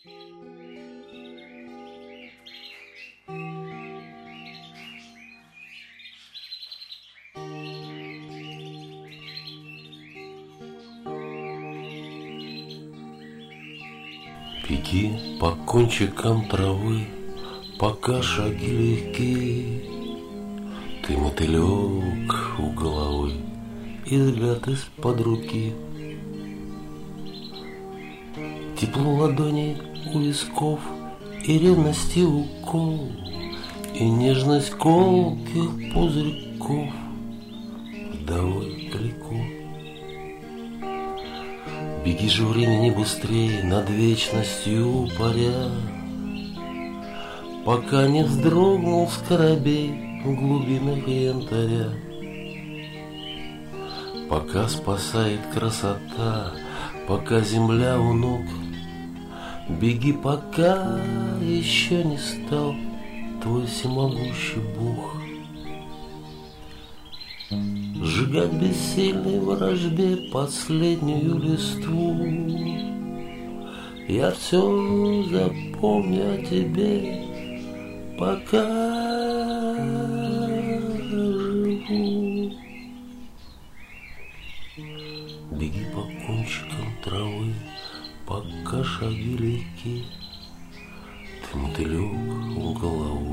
Беги по кончикам травы, пока шаги легки. Ты мотылек у головы и взгляд из-под руки. Тепло ладони у висков и ревности укол, и нежность колких пузырьков вдовой далеко. Беги же времени быстрее, над вечностью паря, пока не вздрогнул скоробей в глубинах янтаря. Пока спасает красота, пока земля у ног. Беги, пока еще не стал твой всемогущий Бог. Сжигать бессильной вражбе последнюю листву. Я все запомню о тебе, пока живу. Беги по кончикам травы, пока шаги легки. Ты мотылек у головы